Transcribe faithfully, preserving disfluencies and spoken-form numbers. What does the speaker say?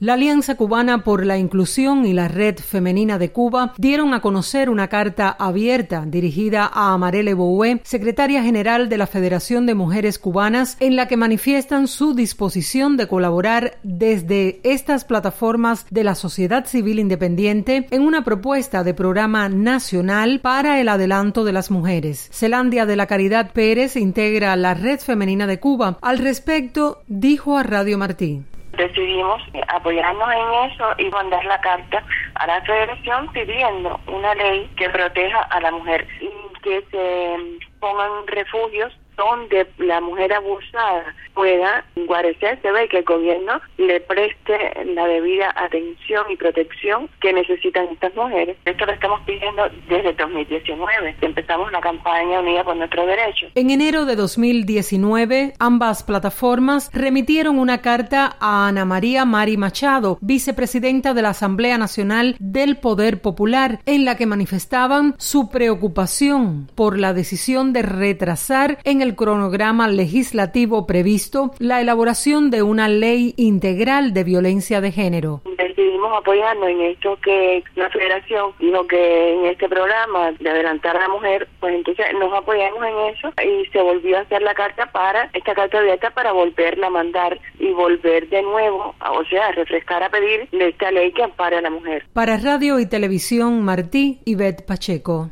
La Alianza Cubana por la Inclusión y la Red Femenina de Cuba dieron a conocer una carta abierta dirigida a Amarele Boué, secretaria general de la Federación de Mujeres Cubanas, en la que manifiestan su disposición de colaborar desde estas plataformas de la sociedad civil independiente en una propuesta de programa nacional para el adelanto de las mujeres. Zelandia de la Caridad Pérez integra la Red Femenina de Cuba. Al respecto, dijo a Radio Martí: decidimos apoyarnos en eso y mandar la carta a la Federación pidiendo una ley que proteja a la mujer y que se pongan refugios donde la mujer abusada pueda guarecerse, ve que el gobierno le preste la debida atención y protección que necesitan estas mujeres. Esto lo estamos pidiendo desde el dos mil diecinueve, que empezamos la campaña Unida por Nuestros Derechos. En enero de dos mil diecinueve, ambas plataformas remitieron una carta a Ana María Mari Machado, vicepresidenta de la Asamblea Nacional del Poder Popular, en la que manifestaban su preocupación por la decisión de retrasar en el cronograma legislativo previsto la elaboración de una ley integral de violencia de género. Decidimos apoyarnos en esto que la Federación dijo que en este programa de adelantar a la mujer, pues entonces nos apoyamos en eso y se volvió a hacer la carta para, esta carta abierta para volverla a mandar y volver de nuevo, o sea, a refrescar, a pedir esta ley que ampare a la mujer. Para Radio y Televisión Martí, Ivette Pacheco.